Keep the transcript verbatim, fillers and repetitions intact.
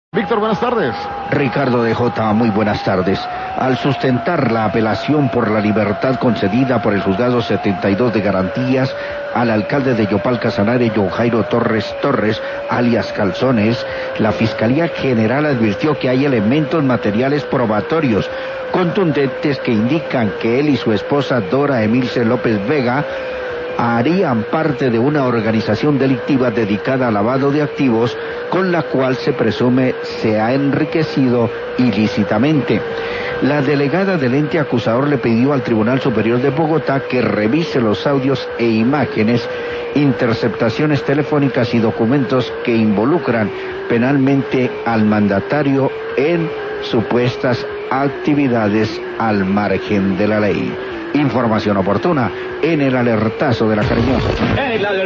Víctor, buenas tardes. Ricardo de J, muy buenas tardes. Al sustentar la apelación por la libertad concedida por el juzgado setenta y dos de garantías al alcalde de Yopal Casanare, John Jairo Torres Torres, alias Calzones, la Fiscalía General advirtió que hay elementos materiales probatorios contundentes que indican que él y su esposa Dora Emilce López Vega harían parte de una organización delictiva dedicada al lavado de activos, con la cual se presume se ha enriquecido ilícitamente. La delegada del ente acusador le pidió al Tribunal Superior de Bogotá que revise los audios e imágenes, interceptaciones telefónicas y documentos que involucran penalmente al mandatario en supuestas actividades al margen de la ley. Información oportuna en el alertazo de la Cariñosa.